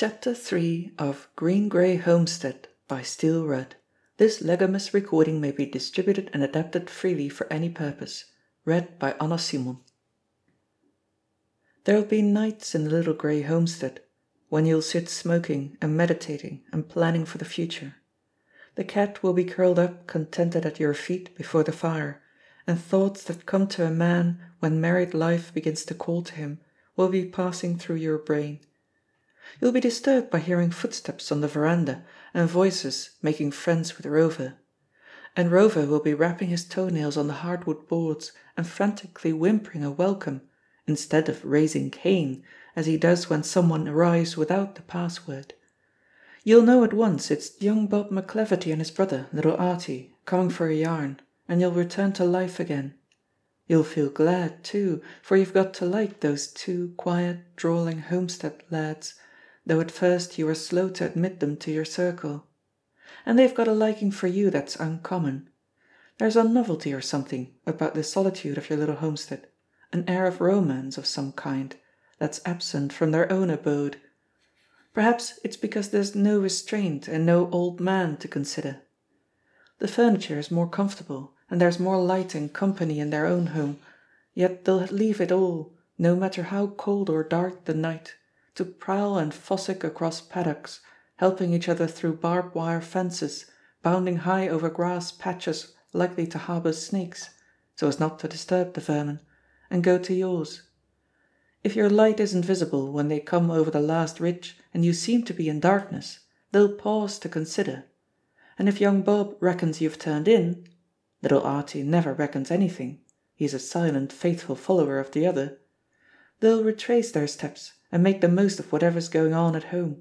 Chapter 3 of Green Grey Homestead by Steel Rudd. This Legamus recording may be distributed and adapted freely for any purpose. Read by Anna Simon. There'll be nights in the little grey homestead when you'll sit smoking and meditating and planning for the future. The cat will be curled up contented at your feet before the fire, and thoughts that come to a man when married life begins to call to him will be passing through your brain. You'll be disturbed by hearing footsteps on the veranda and voices making friends with Rover. And Rover will be rapping his toenails on the hardwood boards and frantically whimpering a welcome, instead of raising Cain, as he does when someone arrives without the password. You'll know at once it's young Bob McCleverty and his brother, little Artie, coming for a yarn, and you'll return to life again. You'll feel glad, too, for you've got to like those two quiet, drawling homestead lads, though at first you were slow to admit them to your circle. And they've got a liking for you that's uncommon. There's a novelty or something about the solitude of your little homestead, an air of romance of some kind, that's absent from their own abode. Perhaps it's because there's no restraint and no old man to consider. The furniture is more comfortable, and there's more light and company in their own home, yet they'll leave it all, no matter how cold or dark the night, to prowl and fossick across paddocks, helping each other through barbed wire fences, bounding high over grass patches likely to harbour snakes, so as not to disturb the vermin, and go to yours. If your light isn't visible when they come over the last ridge and you seem to be in darkness, they'll pause to consider. And if young Bob reckons you've turned in, little Artie never reckons anything, he's a silent, faithful follower of the other, they'll retrace their steps and make the most of whatever's going on at home.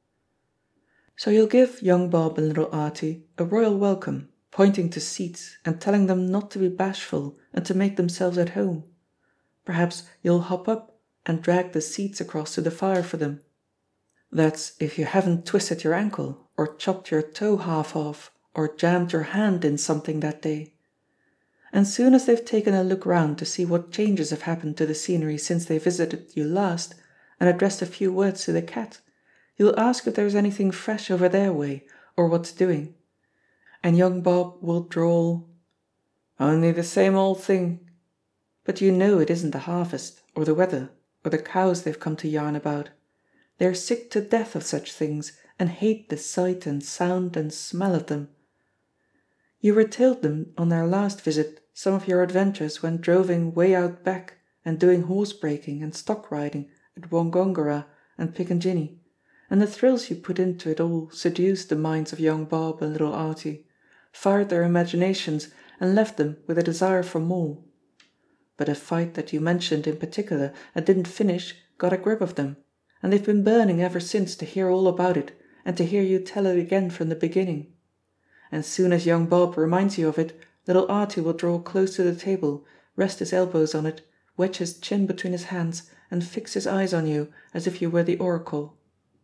So you'll give young Bob and little Artie a royal welcome, pointing to seats and telling them not to be bashful and to make themselves at home. Perhaps you'll hop up and drag the seats across to the fire for them. That's if you haven't twisted your ankle, or chopped your toe half off, or jammed your hand in something that day. And soon as they've taken a look round to see what changes have happened to the scenery since they visited you last, and addressed a few words to the cat, you'll ask if there's anything fresh over their way, or what's doing. And young Bob will drawl, "Only the same old thing." But you know it isn't the harvest, or the weather, or the cows they've come to yarn about. They're sick to death of such things, and hate the sight and sound and smell of them. You retailed them on their last visit some of your adventures when droving way out back and doing horse breaking and stock riding at Wongongora and Piccadilly, and the thrills you put into it all seduced the minds of young Bob and little Artie, fired their imaginations and left them with a desire for more. But a fight that you mentioned in particular and didn't finish got a grip of them, and they've been burning ever since to hear all about it and to hear you tell it again from the beginning. And soon as young Bob reminds you of it, little Artie will draw close to the table, rest his elbows on it, wedge his chin between his hands, and fix his eyes on you as if you were the oracle.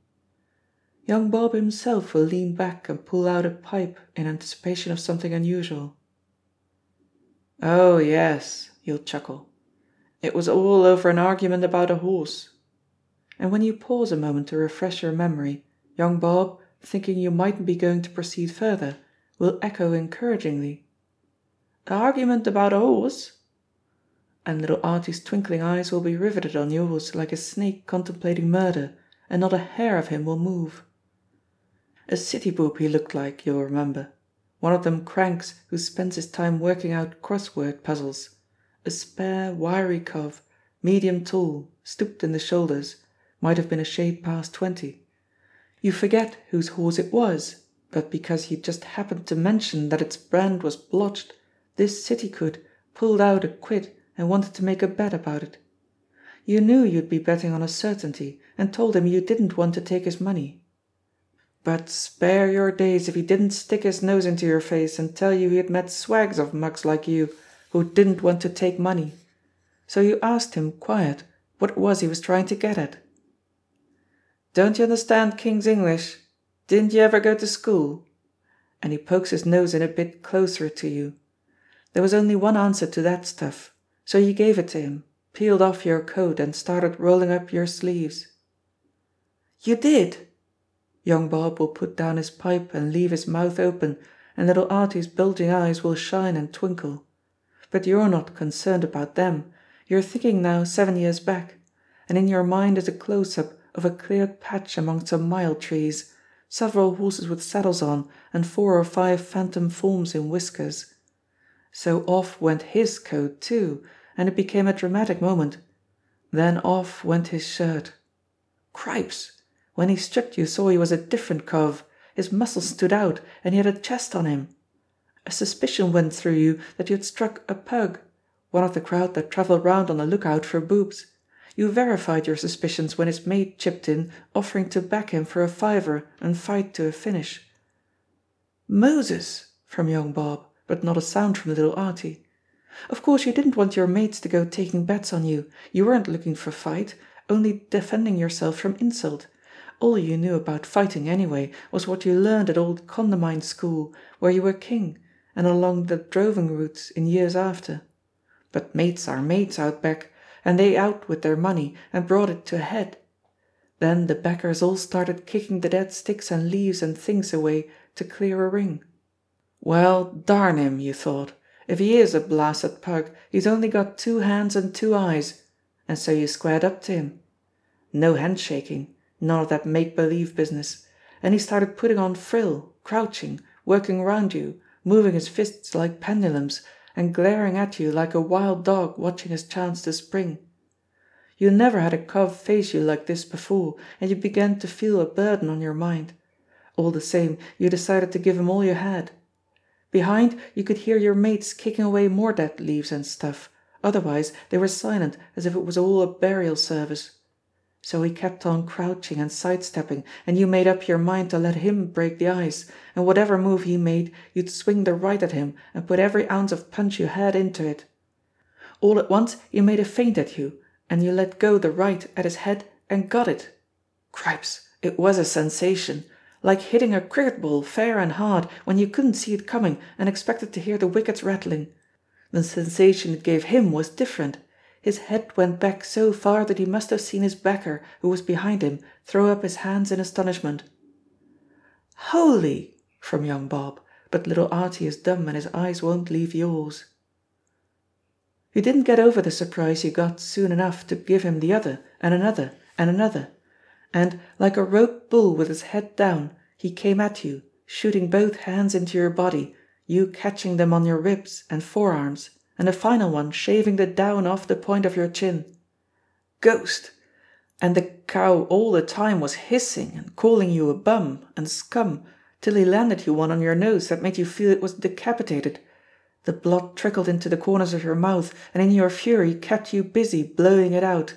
Young Bob himself will lean back and pull out a pipe in anticipation of something unusual. "Oh, yes," he'll chuckle. "It was all over an argument about a horse." And when you pause a moment to refresh your memory, young Bob, thinking you mightn't be going to proceed further, will echo encouragingly, "A argument about a horse?" And little Artie's twinkling eyes will be riveted on yours like a snake contemplating murder, and not a hair of him will move. A city boob he looked like, you'll remember. One of them cranks who spends his time working out crossword puzzles. A spare, wiry cove, medium tall, stooped in the shoulders, might have been a shade past 20. You forget whose horse it was, but because you just happened to mention that its brand was blotched, this city coot pulled out a quid and wanted to make a bet about it. You knew you'd be betting on a certainty and told him you didn't want to take his money. But spare your days if he didn't stick his nose into your face and tell you he had met swags of mugs like you who didn't want to take money. So you asked him quiet what it was he was trying to get at. "Don't you understand King's English? Didn't you ever go to school?" And he pokes his nose in a bit closer to you. There was only one answer to that stuff, so you gave it to him, peeled off your coat and started rolling up your sleeves. "You did?" Young Bob will put down his pipe and leave his mouth open, and little Artie's bulging eyes will shine and twinkle. But you're not concerned about them, you're thinking now 7 years back, and in your mind is a close-up of a cleared patch among some myall trees, several horses with saddles on, and 4 or 5 phantom forms in whiskers. So off went his coat too, and it became a dramatic moment. Then off went his shirt. Cripes! When he stripped you saw he was a different cove, his muscles stood out and he had a chest on him. A suspicion went through you that you had struck a pug, one of the crowd that travelled round on the lookout for boobs. You verified your suspicions when his mate chipped in, offering to back him for a fiver and fight to a finish. "Moses!" from young Bob, but not a sound from little Artie. Of course you didn't want your mates to go taking bets on you, you weren't looking for fight, only defending yourself from insult. All you knew about fighting, anyway, was what you learned at old Condamine School, where you were king, and along the droving routes in years after. But mates are mates out back, and they out with their money and brought it to a head. Then the backers all started kicking the dead sticks and leaves and things away to clear a ring. Well, darn him, you thought, if he is a blasted pug, he's only got 2 hands and 2 eyes, and so you squared up to him. No handshaking, none of that make-believe business, and he started putting on frill, crouching, working round you, moving his fists like pendulums, and glaring at you like a wild dog watching his chance to spring. You never had a cove face you like this before, and you began to feel a burden on your mind. All the same, you decided to give him all you had. Behind, you could hear your mates kicking away more dead leaves and stuff, otherwise they were silent as if it was all a burial service. So he kept on crouching and sidestepping, and you made up your mind to let him break the ice, and whatever move he made, you'd swing the right at him and put every ounce of punch you had into it. All at once he made a feint at you, and you let go the right at his head and got it. Cripes, it was a sensation, like hitting a cricket ball fair and hard when you couldn't see it coming and expected to hear the wickets rattling. The sensation it gave him was different. His head went back so far that he must have seen his backer, who was behind him, throw up his hands in astonishment. "Holy!" from young Bob, but little Artie is dumb and his eyes won't leave yours. You didn't get over the surprise you got soon enough to give him the other, and another, and another. And, like a roped bull with his head down, he came at you, shooting both hands into your body, you catching them on your ribs and forearms, and the final one shaving the down off the point of your chin. Ghost! And the cow all the time was hissing and calling you a bum and scum, till he landed you one on your nose that made you feel it was decapitated. The blood trickled into the corners of your mouth, and in your fury kept you busy blowing it out.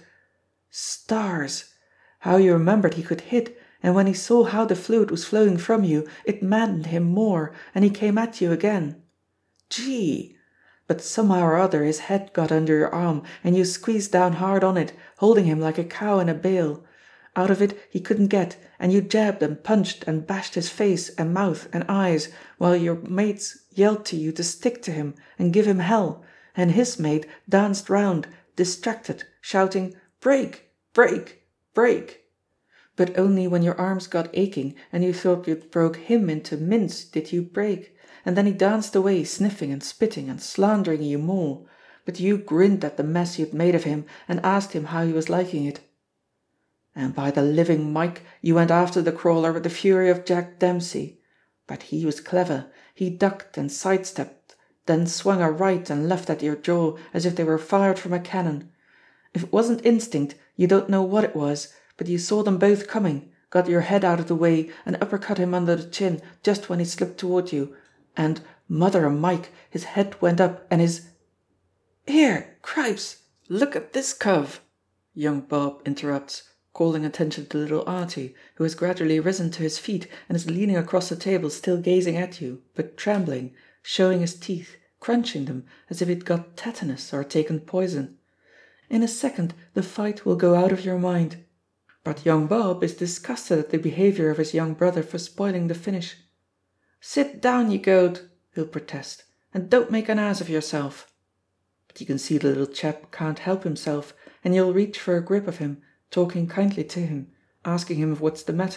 Stars! How you remembered he could hit, and when he saw how the fluid was flowing from you, it maddened him more, and he came at you again. Gee! But somehow or other his head got under your arm, and you squeezed down hard on it, holding him like a cow in a bale. Out of it he couldn't get, and you jabbed and punched and bashed his face and mouth and eyes, while your mates yelled to you to stick to him and give him hell, and his mate danced round, distracted, shouting, "Break! Break! Break!" But only when your arms got aching and you thought you'd broke him into mince did you break, and then he danced away sniffing and spitting and slandering you more, but you grinned at the mess you'd made of him and asked him how he was liking it. And by the living Mike, you went after the crawler with the fury of Jack Dempsey. But he was clever, he ducked and sidestepped, then swung a right and left at your jaw as if they were fired from a cannon. If it wasn't instinct, you don't know what it was, but you saw them both coming, got your head out of the way and uppercut him under the chin just when he slipped toward you, and, mother o' Mike, his head went up and his— "Here, Cripes, look at this cove," young Bob interrupts, calling attention to little Artie, who has gradually risen to his feet and is leaning across the table still gazing at you, but trembling, showing his teeth, crunching them as if he'd got tetanus or taken poison. In a second the fight will go out of your mind. But young Bob is disgusted at the behaviour of his young brother for spoiling the finish. "Sit down, you goat," he'll protest, "and don't make an ass of yourself." But you can see the little chap can't help himself, and you'll reach for a grip of him, talking kindly to him, asking him what's the matter,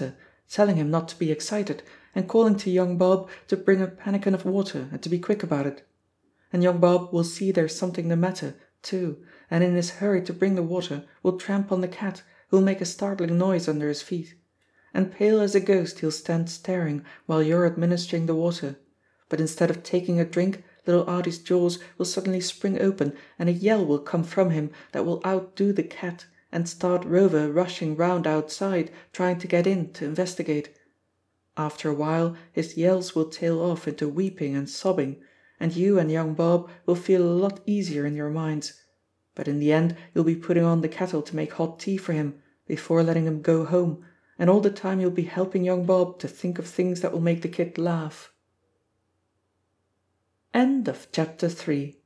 telling him not to be excited, and calling to young Bob to bring a pannikin of water and to be quick about it. And young Bob will see there's something the matter, too, and in his hurry to bring the water will tramp on the cat, who'll make a startling noise under his feet. And pale as a ghost he'll stand staring while you're administering the water, but instead of taking a drink little Artie's jaws will suddenly spring open and a yell will come from him that will outdo the cat and start Rover rushing round outside trying to get in to investigate. After a while his yells will tail off into weeping and sobbing, and you and young Bob will feel a lot easier in your minds, but in the end you'll be putting on the kettle to make hot tea for him before letting him go home, and all the time you'll be helping young Bob to think of things that will make the kid laugh. End of chapter 3.